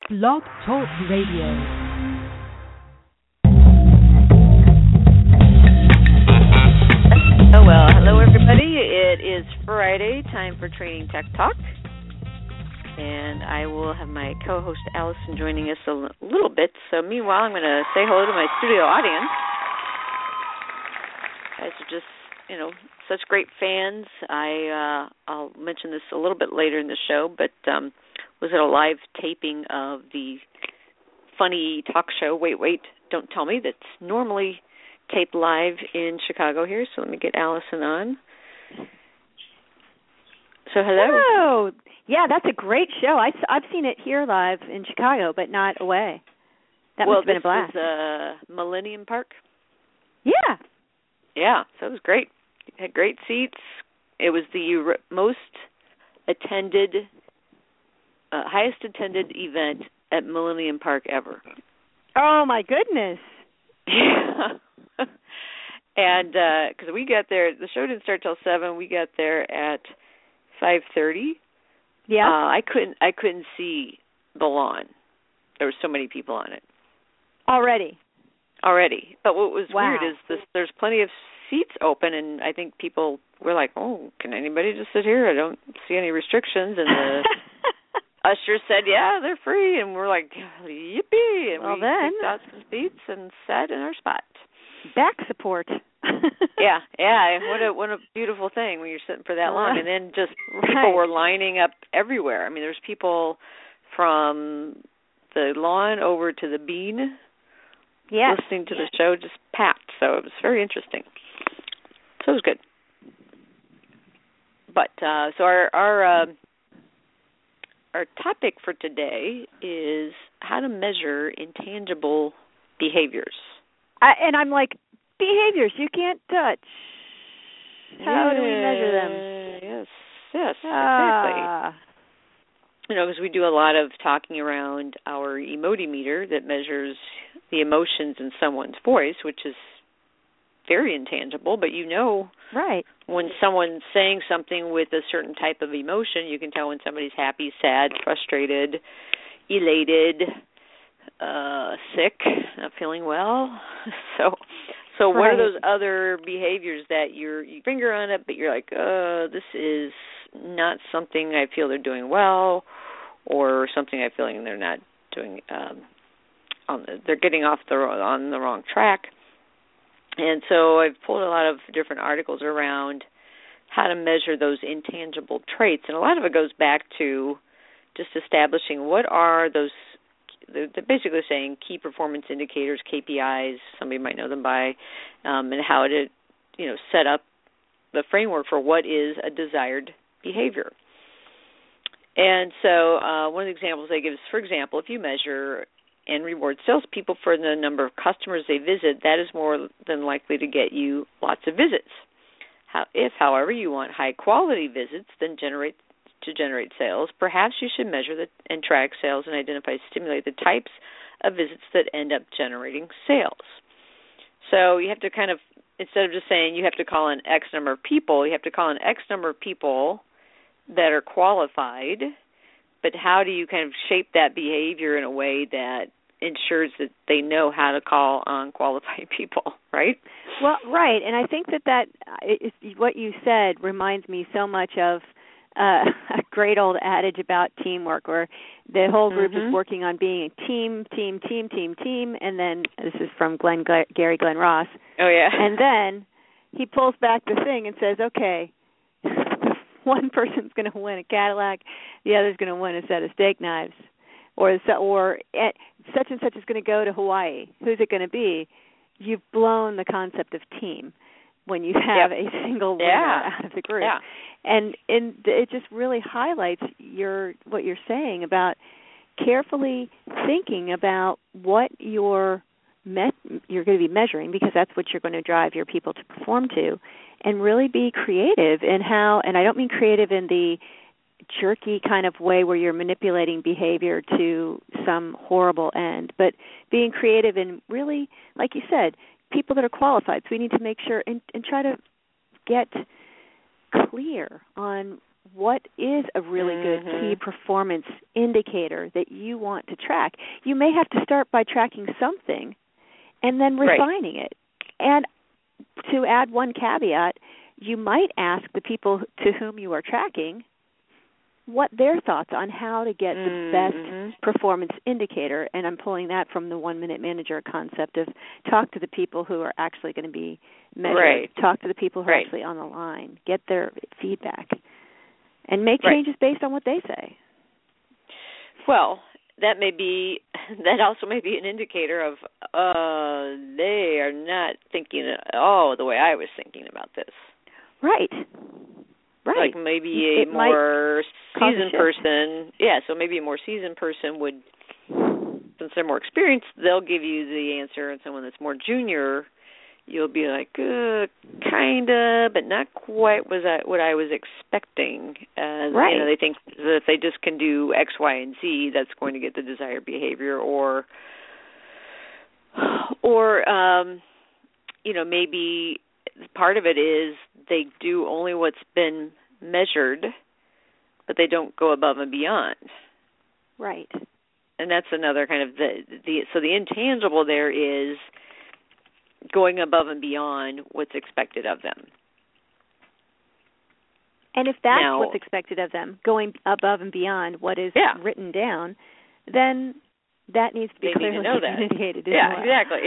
Blog Talk Radio. Oh, well, hello everybody. It is Friday, time for Training Tech Talk. And I will have my co-host Allison joining us a little bit. So meanwhile, I'm going to say hello to my studio audience. You guys are just, such great fans. I'll mention this a little bit later in the show, but was at a live taping of the funny talk show, Wait, Don't Tell Me, that's normally taped live in Chicago here. So let me get Allison on. So hello. Hello. Yeah, that's a great show. I've seen it here live in Chicago, but not away. That must have been a blast. This was Millennium Park. Yeah. Yeah, so it was great. It had great seats. It was the most attended, highest attended event at Millennium Park ever. Oh, my goodness. Yeah. And because we got there, the show didn't start till 7. We got there at 5:30. Yeah. I couldn't see the lawn. There were so many people on it. Already. But what was weird is there's plenty of seats open, and I think people were like, "Oh, can anybody just sit here? I don't see any restrictions." And the usher said, "Yeah, they're free," and we're like, "Yippee!" And we picked out some seats and sat in our spot. Back support. Yeah. What a beautiful thing when you're sitting for that long, and then just people were lining up everywhere. I mean, there's people from the lawn over to the bean. Yes. Listening to the show, just packed. So it was very interesting. So it was good. But so our topic for today is how to measure intangible behaviors. And I'm like, behaviors you can't touch. How do we measure them? Yes, exactly. Because we do a lot of talking around our emotimeter that measures the emotions in someone's voice, which is very intangible, but right. When someone's saying something with a certain type of emotion, you can tell when somebody's happy, sad, frustrated, elated, sick, not feeling well. So what are those other behaviors that you finger on it, but you're like, this is not something I feel they're doing well, or something I feel they're not doing. They're getting off on the wrong track. And so I've pulled a lot of different articles around how to measure those intangible traits, and a lot of it goes back to just establishing what are those. They're basically saying key performance indicators, KPIs. Somebody might know them by, and how to set up the framework for what is a desired behavior. And so one of the examples they give is, for example, if you measure and reward salespeople for the number of customers they visit, that is more than likely to get you lots of visits. If, however, you want high-quality visits to generate sales, perhaps you should measure and track sales and stimulate the types of visits that end up generating sales. So you have to kind of, instead of just saying you have to call in X number of people, you have to call in X number of people that are qualified, but how do you kind of shape that behavior in a way that ensures that they know how to call on qualified people, right? Well, right, and I think that what you said reminds me so much of a great old adage about teamwork, where the whole group is working on being a team, and then this is from Gary Glenn Ross. Oh, yeah. And then he pulls back the thing and says, okay, one person's going to win a Cadillac, the other's going to win a set of steak knives, or such and such is going to go to Hawaii. Who's it going to be? You've blown the concept of team when you have a single winner out of the group. Yeah. And it just really highlights what you're saying about carefully thinking about what you're going to be measuring, because that's what you're going to drive your people to perform to, and really be creative in how, and I don't mean creative in the jerky kind of way where you're manipulating behavior to some horrible end, but being creative in really, like you said, people that are qualified. So we need to make sure and try to get clear on what is a really good key performance indicator that you want to track. You may have to start by tracking something and then refining it. And to add one caveat, you might ask the people to whom you are tracking what their thoughts on how to get the best performance indicator. And I'm pulling that from the 1-minute manager concept of talk to the people who are actually going to be measured. Talk to the people who are actually on the line. Get their feedback. And make changes based on what they say. Well, that also may be an indicator of they are not thinking the way I was thinking about this. Right. Like maybe a more seasoned person. Yeah, so maybe a more seasoned person would, since they're more experienced, they'll give you the answer, and someone that's more junior, you'll be like, kinda, but not quite what I was expecting. They think that if they just can do X, Y, and Z, that's going to get the desired behavior, or maybe part of it is they do only what's been measured, but they don't go above and beyond. Right. And that's another kind of so the intangible there is going above and beyond what's expected of them. And if that's what's expected of them, going above and beyond what is written down, then that needs to be clearly communicated as well. Exactly.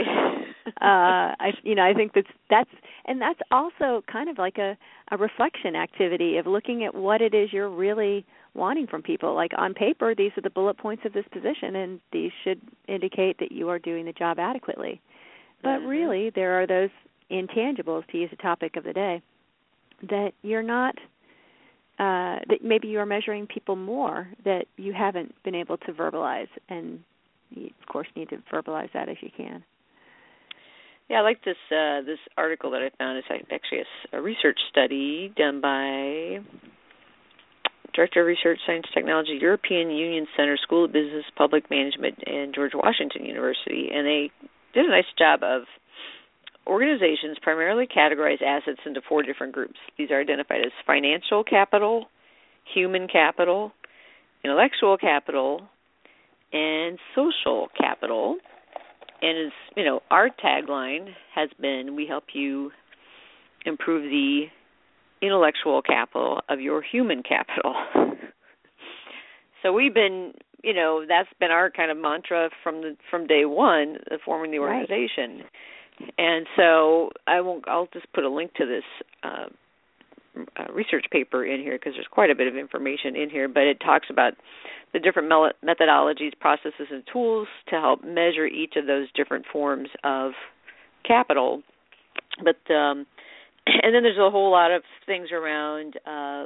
I think that's also kind of like a reflection activity of looking at what it is you're really wanting from people. Like on paper, these are the bullet points of this position, and these should indicate that you are doing the job adequately. But really, there are those intangibles, to use the topic of the day, that you're not, that maybe you are measuring people more that you haven't been able to verbalize, and you, of course, need to verbalize that if you can. Yeah, I like this article that I found. It's actually a research study done by Director of Research, Science, Technology, European Union Center, School of Business, Public Management, and George Washington University. And they did a nice job of organizations primarily categorize assets into 4 different groups. These are identified as financial capital, human capital, intellectual capital, and social capital. And as our tagline has been, we help you improve the intellectual capital of your human capital. So we've been, that's been our kind of mantra from day one of forming the organization. Right. And so I'll just put a link to this research paper in here because there's quite a bit of information in here, but it talks about the different methodologies, processes, and tools to help measure each of those different forms of capital. But and then there's a whole lot of things around,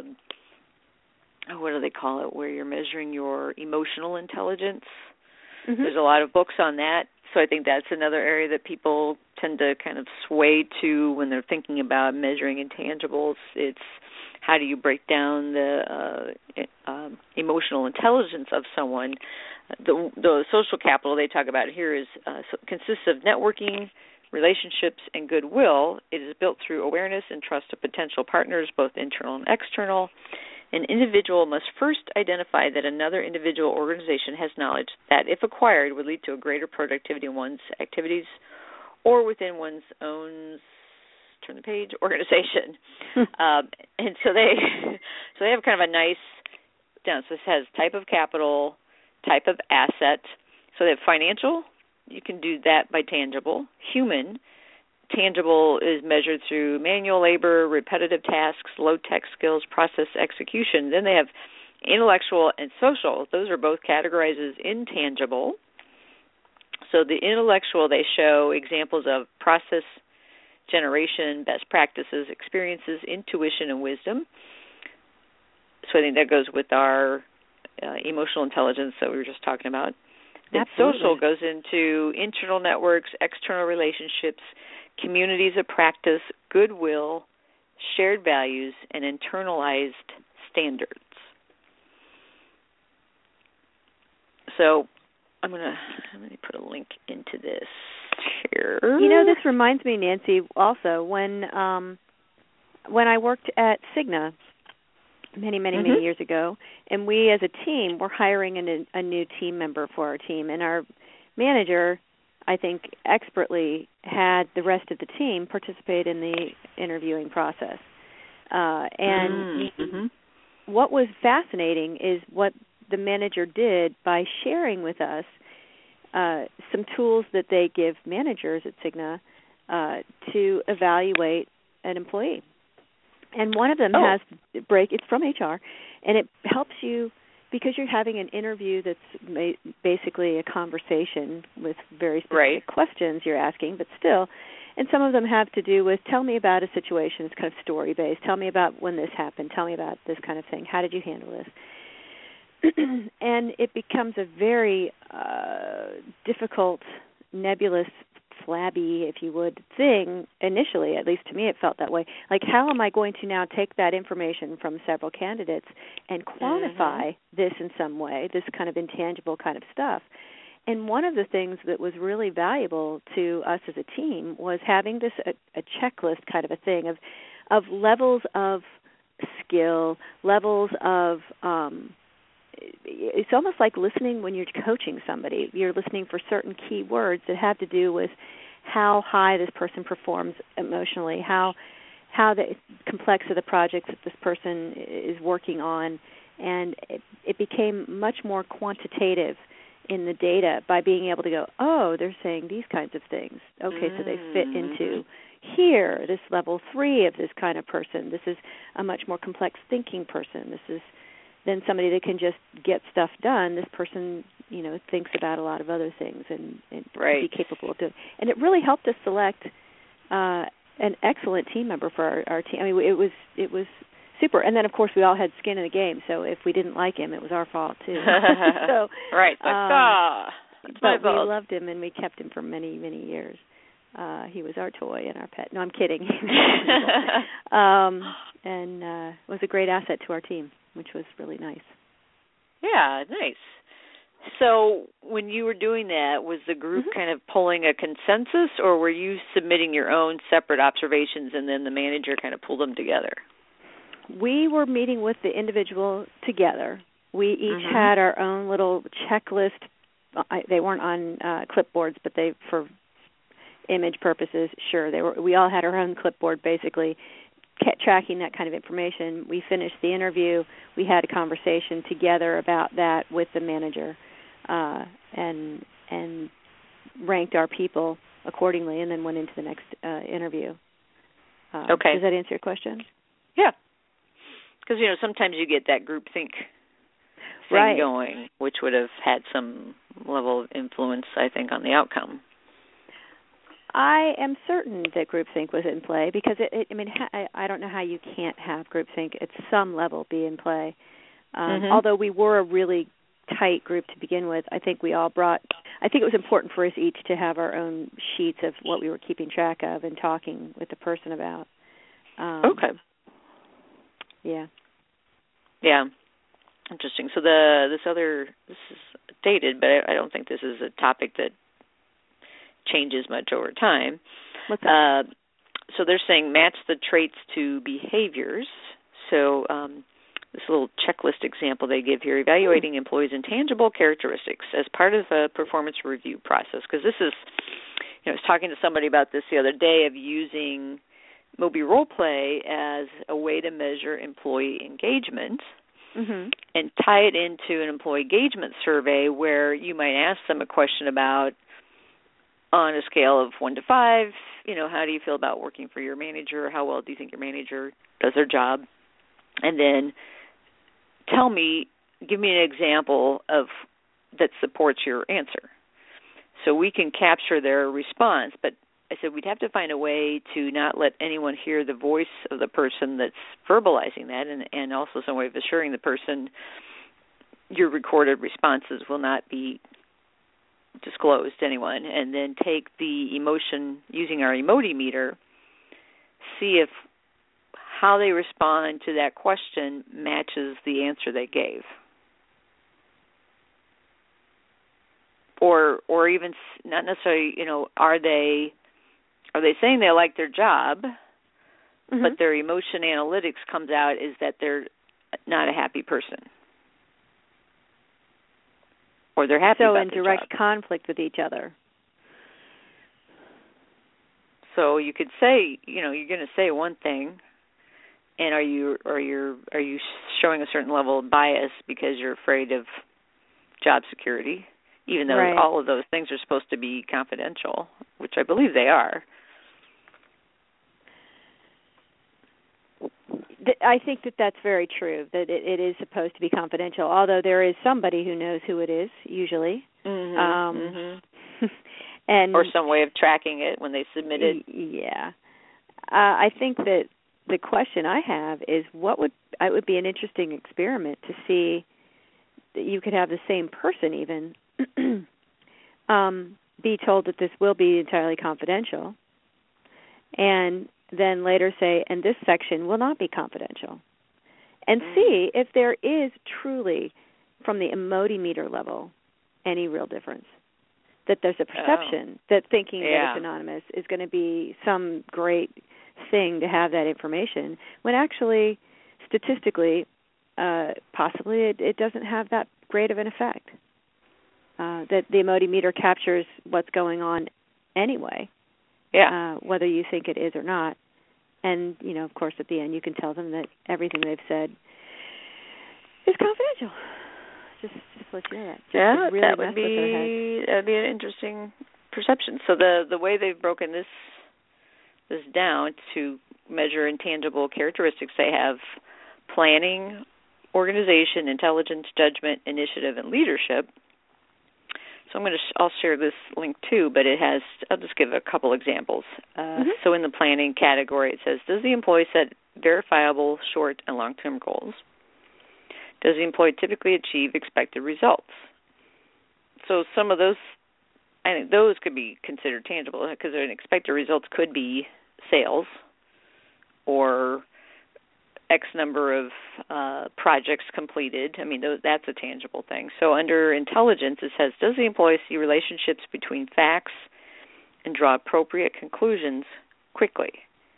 what do they call it, where you're measuring your emotional intelligence. There's a lot of books on that. So I think that's another area that people tend to kind of sway to when they're thinking about measuring intangibles. It's how do you break down the emotional intelligence of someone. The social capital they talk about here consists of networking, relationships, and goodwill. It is built through awareness and trust of potential partners, both internal and external. An individual must first identify that another individual organization has knowledge that, if acquired, would lead to a greater productivity in one's activities or within one's own organization. And so they have kind of a nice down. So this has type of capital, type of asset. So they have financial. You can do that by tangible. Human. Tangible is measured through manual labor, repetitive tasks, low-tech skills, process execution. Then they have intellectual and social. Those are both categorized as intangible. So the intellectual, they show examples of process generation, best practices, experiences, intuition, and wisdom. So I think that goes with our emotional intelligence that we were just talking about. Then social goes into internal networks, external relationships, communities of practice, goodwill, shared values, and internalized standards. So I'm going to put a link into this here. This reminds me, Nancy, also when I worked at Cigna many years ago, and we as a team were hiring a new team member for our team, and our manager, I think, expertly had the rest of the team participate in the interviewing process. What was fascinating is what the manager did by sharing with us some tools that they give managers at Cigna to evaluate an employee. And one of them has it's from HR, and it helps you because you're having an interview that's basically a conversation with very specific questions you're asking, but still, and some of them have to do with, tell me about a situation. It's kind of story-based. Tell me about when this happened. Tell me about this kind of thing. How did you handle this? And it becomes a very difficult, nebulous, flabby, if you would, thing initially. At least to me it felt that way. Like, how am I going to now take that information from several candidates and quantify this in some way, this kind of intangible kind of stuff? And one of the things that was really valuable to us as a team was having this a checklist kind of a thing of levels of skill, levels of it's almost like listening when you're coaching somebody. You're listening for certain key words that have to do with how high this person performs emotionally, how the complex of the projects that this person is working on, and it became much more quantitative in the data by being able to go, oh, they're saying these kinds of things. Okay, so they fit into here, this level 3 of this kind of person. This is a much more complex thinking person. This is then somebody that can just get stuff done. This person, thinks about a lot of other things and be capable of doing. And it really helped us select an excellent team member for our team. I mean, it was super. And then, of course, we all had skin in the game. So if we didn't like him, it was our fault too. So, but we loved him and we kept him for many, many years. He was our toy and our pet. No, I'm kidding. And was a great asset to our team, which was really nice. Yeah, nice. So when you were doing that, was the group kind of pulling a consensus, or were you submitting your own separate observations and then the manager kind of pulled them together? We were meeting with the individual together. We each had our own little checklist. They weren't on clipboards, but they, for image purposes, sure, they were. We all had our own clipboard, basically, tracking that kind of information. We finished the interview. We had a conversation together about that with the manager, and ranked our people accordingly, and then went into the next interview. Okay. Does that answer your question? Yeah. Because, sometimes you get that groupthink thing going, which would have had some level of influence, I think, on the outcome. I am certain that groupthink was in play because, I don't know how you can't have groupthink at some level be in play. Although we were a really tight group to begin with, I think it was important for us each to have our own sheets of what we were keeping track of and talking with the person about. Okay. Yeah. Yeah. Interesting. So this is dated, but I don't think this is a topic that changes much over time. What's that? So they're saying match the traits to behaviors. So this little checklist example they give here, evaluating employees' intangible characteristics as part of the performance review process. Because this is, I was talking to somebody about this the other day of using Moby Role Play as a way to measure employee engagement and tie it into an employee engagement survey where you might ask them a question about, on a scale of 1 to 5, how do you feel about working for your manager? How well do you think your manager does their job? And then give me an example of that supports your answer. So we can capture their response, but I said we'd have to find a way to not let anyone hear the voice of the person that's verbalizing that, and also some way of assuring the person your recorded responses will not be disclosed to anyone, and then take the emotion using our Emotimeter, see if how they respond to that question matches the answer they gave. Or even not necessarily, are they saying they like their job, but their emotion analytics comes out is that they're not a happy person. Or they're happy so about in their direct job. conflict with each other. So you could say, you're going to say one thing, and are you showing a certain level of bias because you're afraid of job security, even though right. all of those things are supposed to be confidential, which I believe they are. I think that's very true, that it is supposed to be confidential, although there is somebody who knows who it is, usually. And or some way of tracking it when they submit it. Yeah. I think that the question I have is it would be an interesting experiment to see that you could have the same person even be told that this will be entirely confidential, and then later say, and this section will not be confidential, and see if there is truly, from the Emotimeter level, any real difference. That there's a perception that thinking that it's anonymous is going to be some great thing to have that information, when actually, statistically, possibly it doesn't have that great of an effect. That the Emotimeter captures what's going on anyway, whether you think it is or not. And, of course, at the end you can tell them that everything they've said is confidential. Just let you know that. Really that would be an interesting perception. So the way they've broken this down to measure intangible characteristics, they have planning, organization, intelligence, judgment, initiative, and leadership. So I'll share this link too, but I'll just give a couple examples. So in the planning category, it says, does the employee set verifiable short and long-term goals? Does the employee typically achieve expected results? So some of those, I think those could be considered tangible, because expected results could be sales or X number of projects completed. I mean, that's a tangible thing. So under intelligence, it says, does the employee see relationships between facts and draw appropriate conclusions quickly?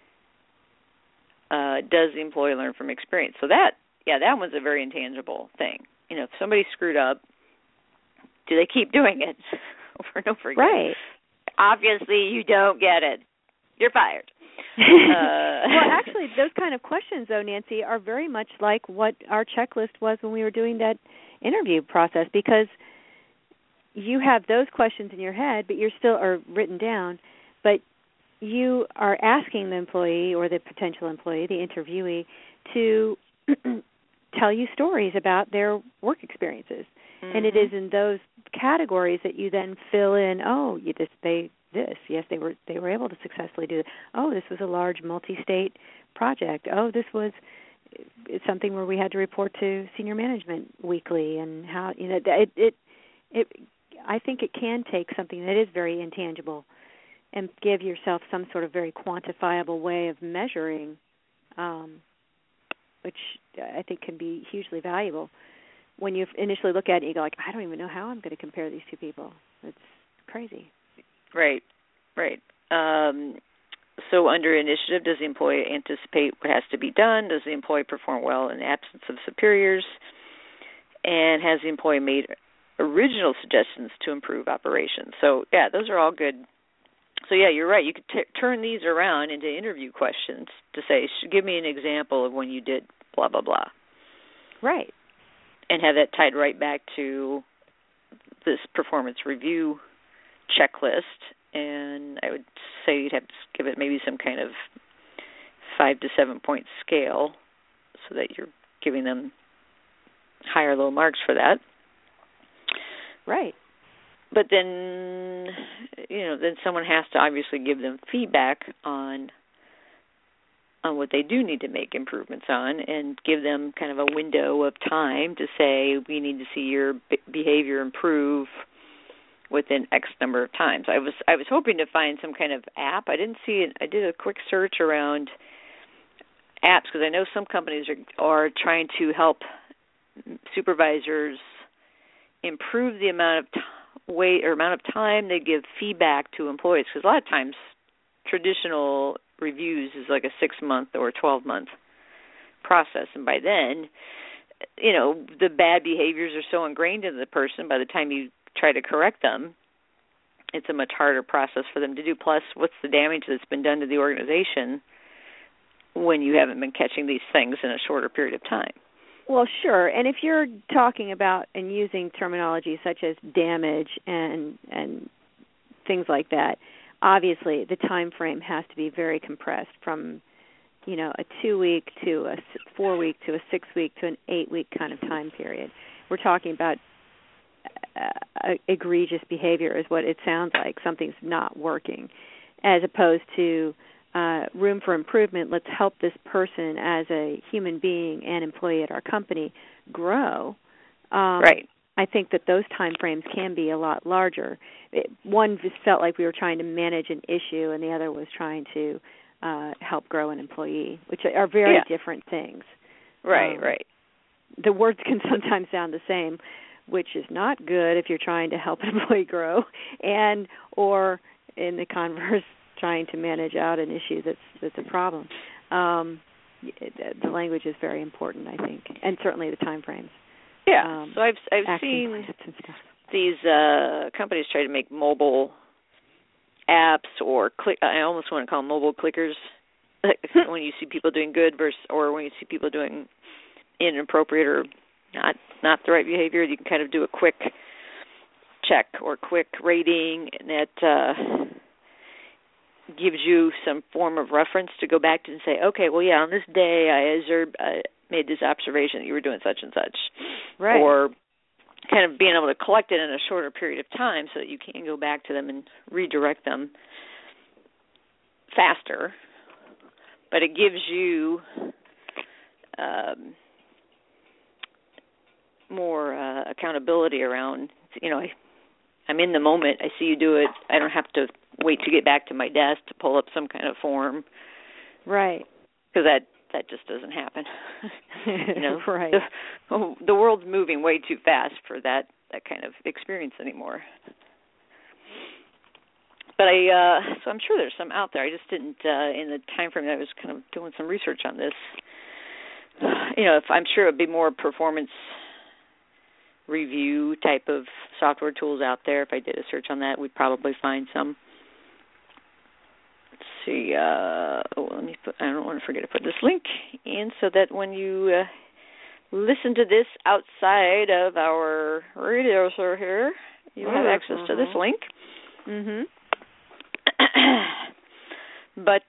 Does the employee learn from experience? So that one's a very intangible thing. If somebody screwed up, do they keep doing it over and over again? Right. Obviously, you don't get it. You're fired. Well, actually, those kind of questions, though, Nancy, are very much like what our checklist was when we were doing that interview process, because you have those questions in your head, but you're still are written down, but you are asking the employee or the potential employee, the interviewee, to tell you stories about their work experiences. And it is in those categories that you then fill in, yes, they were able to successfully do it. Oh, this was a large multi-state project. Oh, this was something where we had to report to senior management weekly, and how I think it can take something that is very intangible and give yourself some sort of very quantifiable way of measuring, which I think can be hugely valuable. When you initially look at it, you go like, I don't even know how I'm going to compare these two people. It's crazy. Right. So under initiative, does the employee anticipate what has to be done? Does the employee perform well in the absence of superiors? And has the employee made original suggestions to improve operations? So, those are all good. So, you're right. You could turn these around into interview questions to say, give me an example of when you did blah, blah, blah. Right. And have that tied right back to this performance review checklist. And I would say you'd have to give it maybe some kind of 5 to 7 point scale so that you're giving them high or low marks for that. Right. But then, then someone has to obviously give them feedback on what they do need to make improvements on, and give them kind of a window of time to say, we need to see your behavior improve within X number of times. I was hoping to find some kind of app. I didn't see it. I did a quick search around apps, because I know some companies are trying to help supervisors improve the amount of time they give feedback to employees, because a lot of times traditional reviews is like a 6-month or 12-month process. And by then, the bad behaviors are so ingrained in the person, by the time you try to correct them, it's a much harder process for them to do. Plus, what's the damage that's been done to the organization when you haven't been catching these things in a shorter period of time? Well, sure. And if you're talking about and using terminology such as damage and things like that, obviously the time frame has to be very compressed from, a 2-week to a 4-week to a 6-week to an 8-week kind of time period. We're talking about egregious behavior is what it sounds like. Something's not working, as opposed to room for improvement. Let's help this person as a human being and employee at our company grow. Right. I think that those time frames can be a lot larger. One just felt like we were trying to manage an issue, and the other was trying to help grow an employee, which are very different things. Right, right. The words can sometimes sound the same, which is not good if you're trying to help an employee grow, or in the converse, trying to manage out an issue that's a problem. The language is very important, I think, and certainly the time frames. Yeah. So I've seen these companies try to make mobile apps or I almost want to call them mobile clickers. When you see people doing good or when you see people doing inappropriate or not the right behavior, you can kind of do a quick check or quick rating, and that gives you some form of reference to go back to and say, okay, well, yeah, on this day I made this observation that you were doing such and such. Right. Or kind of being able to collect it in a shorter period of time so that you can go back to them and redirect them faster. But it gives you more accountability around, I'm in the moment. I see you do it. I don't have to wait to get back to my desk to pull up some kind of form. Right. Because that just doesn't happen. Right. The world's moving way too fast for that kind of experience anymore. But so I'm sure there's some out there. I just didn't, in the time frame that I was kind of doing some research on this, if I'm sure it would be more performance review type of software tools out there. If I did a search on that, we'd probably find some. Let's see. I don't want to forget to put this link in so that when you listen to this outside of our radio show here, you have access to this link. Mm-hmm. But,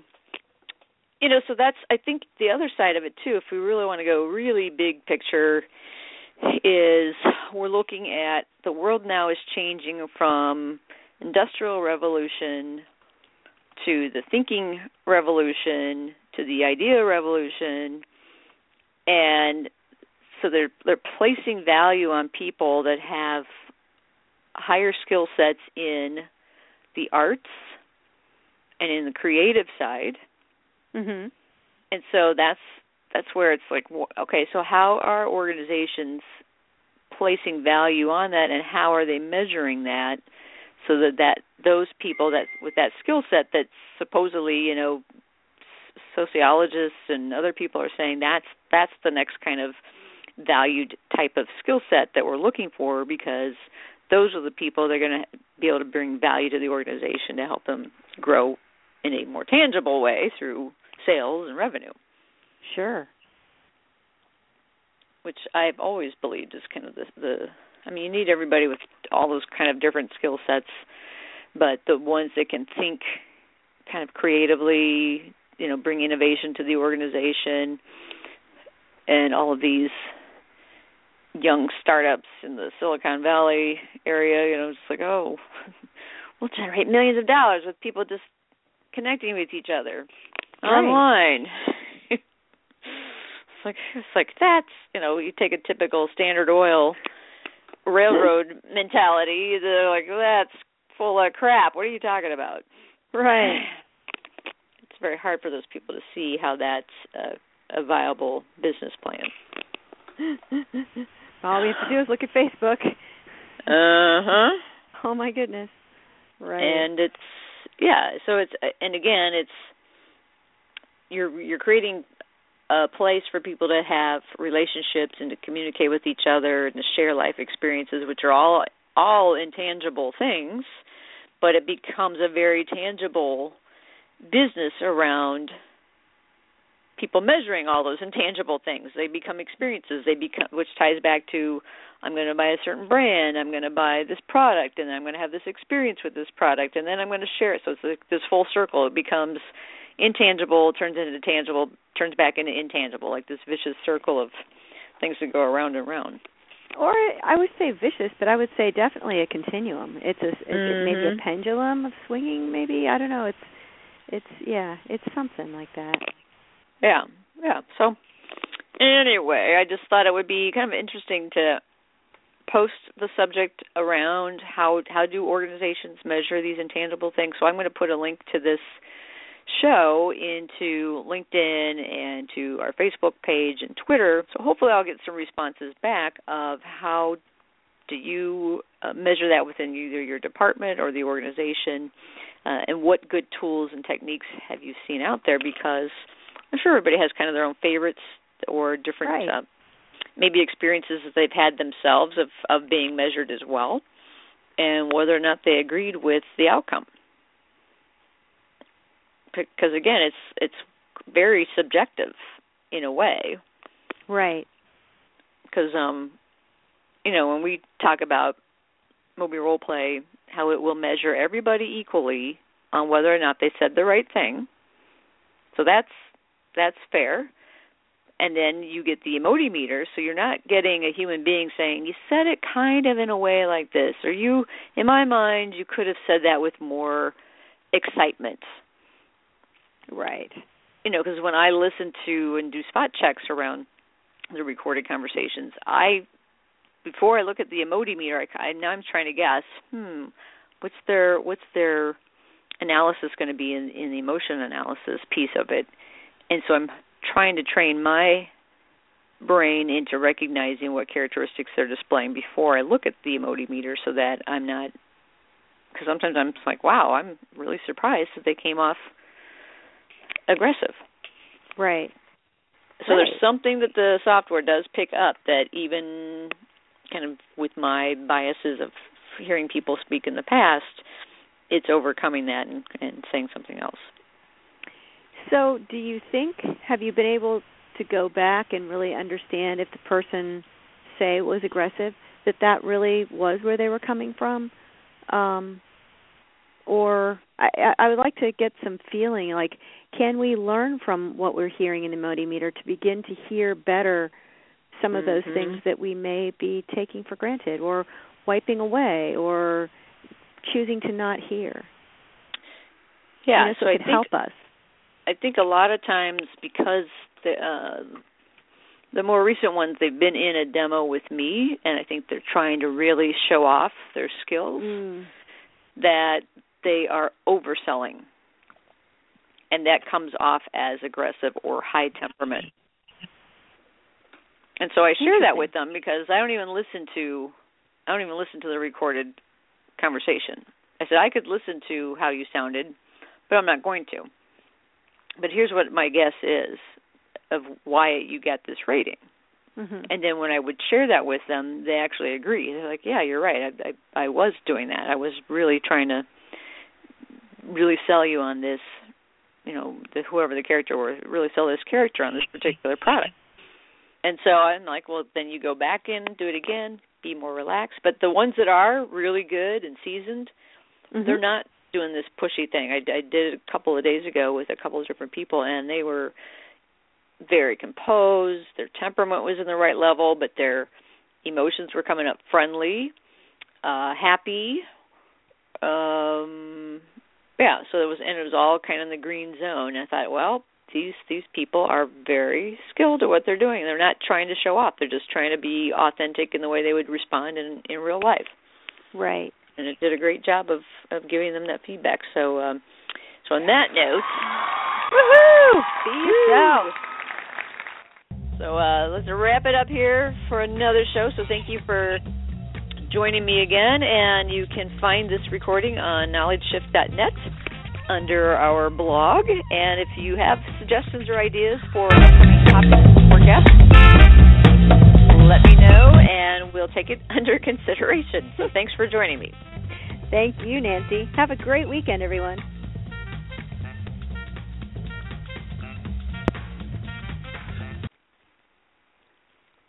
so that's, I think, the other side of it, too, if we really want to go really big picture, is we're looking at the world now is changing from industrial revolution to the thinking revolution to the idea revolution, and so they're placing value on people that have higher skill sets in the arts and in the creative side. Mm-hmm. And so that's where it's like, okay, so how are organizations placing value on that, and how are they measuring that so that those people that with that skill set that supposedly, sociologists and other people are saying that's the next kind of valued type of skill set that we're looking for, because those are the people that are going to be able to bring value to the organization to help them grow in a more tangible way through sales and revenue. Sure. Which I've always believed is kind of you need everybody with all those kind of different skill sets, but the ones that can think kind of creatively, bring innovation to the organization, and all of these young startups in the Silicon Valley area, it's like, oh, we'll generate millions of dollars with people just connecting with each other online. It's like that's, you take a typical Standard Oil railroad mentality, they're like, that's full of crap. What are you talking about? Right. It's very hard for those people to see how that's a viable business plan. All we have to do is look at Facebook. Uh-huh. Oh, my goodness. Right. And so it's, and again, it's, you're creating a place for people to have relationships and to communicate with each other and to share life experiences, which are all intangible things, but it becomes a very tangible business around people measuring all those intangible things. They become experiences. Which ties back to, I'm going to buy a certain brand, I'm going to buy this product, and then I'm going to have this experience with this product, and then I'm going to share it. So it's like this full circle. It becomes intangible, turns into tangible, turns back into intangible, like this vicious circle of things that go around and around. Or I would say vicious, but I would say definitely a continuum. It's maybe a pendulum of swinging. Maybe, I don't know. It's something like that. Yeah. So anyway, I just thought it would be kind of interesting to post the subject around how do organizations measure these intangible things. So I'm going to put a link to this show into LinkedIn and to our Facebook page and Twitter. So hopefully I'll get some responses back of how do you measure that within either your department or the organization, and what good tools and techniques have you seen out there, because I'm sure everybody has kind of their own favorites or different maybe experiences that they've had themselves of being measured as well, and whether or not they agreed with the outcome. Because again, it's very subjective in a way, right? Because when we talk about Moby Role Play, how it will measure everybody equally on whether or not they said the right thing. So that's fair. And then you get the emotimeter, so you're not getting a human being saying, you said it kind of in a way like this, or in my mind, you could have said that with more excitement. Right. Because when I listen to and do spot checks around the recorded conversations, before I look at the emotimeter, now I'm trying to guess, what's their analysis going to be in the emotion analysis piece of it. And so I'm trying to train my brain into recognizing what characteristics they're displaying before I look at the emotimeter, so that I'm not, because sometimes I'm like, wow, I'm really surprised that they came off aggressive. Right. So there's something that the software does pick up that even kind of with my biases of hearing people speak in the past, it's overcoming that and saying something else. So do you think, have you been able to go back and really understand if the person, say, was aggressive, that really was where they were coming from? Or I would like to get some feeling, like, can we learn from what we're hearing in the emotimeter to begin to hear better some of those things that we may be taking for granted or wiping away or choosing to not hear? Yeah, so it can help us. I think a lot of times, because the more recent ones, they've been in a demo with me, and I think they're trying to really show off their skills, that they are overselling. And that comes off as aggressive or high temperament. And so I share that with them, because I don't even listen to the recorded conversation. I said I could listen to how you sounded, but I'm not going to. But here's what my guess is of why you got this rating. And then when I would share that with them, they actually agree. They're like, yeah, you're right. I was doing that. I was really trying to really sell you on this, whoever the character was, really sell this character on this particular product. And so I'm like, well, then you go back in, do it again, be more relaxed. But the ones that are really good and seasoned, they're not doing this pushy thing. I did it a couple of days ago with a couple of different people, and they were very composed. Their temperament was in the right level, but their emotions were coming up friendly, happy. So it was all kind of in the green zone. And I thought, well, these people are very skilled at what they're doing. They're not trying to show off. They're just trying to be authentic in the way they would respond in real life. Right. And it did a great job of giving them that feedback. So on that note, woohoo! Be yourself. So let's wrap it up here for another show. So thank you for joining me again, and you can find this recording on knowledgeshift.net. under our blog. And if you have suggestions or ideas for upcoming topics or guests, let me know, and we'll take it under consideration. So thanks for joining me. Thank you, Nancy. Have a great weekend, everyone.